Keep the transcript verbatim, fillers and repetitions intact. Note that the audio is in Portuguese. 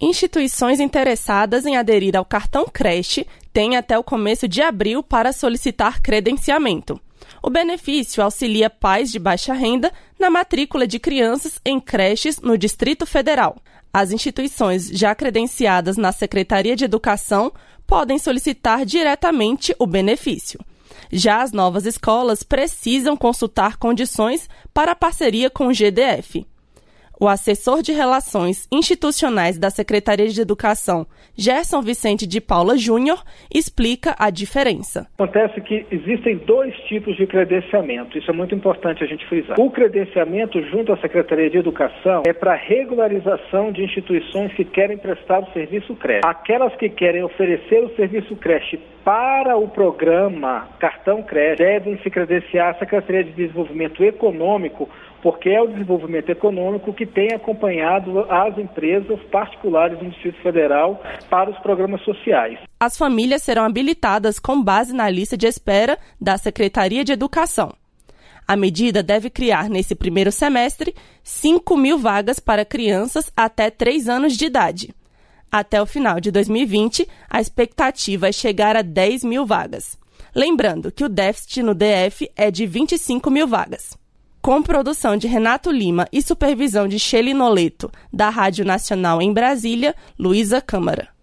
Instituições interessadas em aderir ao cartão creche têm até o começo de abril para solicitar credenciamento. O benefício auxilia pais de baixa renda na matrícula de crianças em creches no Distrito Federal. As instituições já credenciadas na Secretaria de Educação podem solicitar diretamente o benefício. Já as novas escolas precisam consultar condições para a parceria com o G D F. O assessor de Relações Institucionais da Secretaria de Educação, Gerson Vicente de Paula Júnior, explica a diferença. Acontece que existem dois tipos de credenciamento, isso é muito importante a gente frisar. O credenciamento junto à Secretaria de Educação é para regularização de instituições que querem prestar o serviço creche. Aquelas que querem oferecer o serviço creche para o programa Cartão Creche devem se credenciar à Secretaria de Desenvolvimento Econômico, porque é o desenvolvimento econômico que tem acompanhado as empresas particulares do Distrito Federal para os programas sociais. As famílias serão habilitadas com base na lista de espera da Secretaria de Educação. A medida deve criar, nesse primeiro semestre, cinco mil vagas para crianças até três anos de idade. Até o final de dois mil e vinte, a expectativa é chegar a dez mil vagas. Lembrando que o déficit no D F é de vinte e cinco mil vagas. Com produção de Renato Lima e supervisão de Shelly Noleto, da Rádio Nacional em Brasília, Luísa Câmara.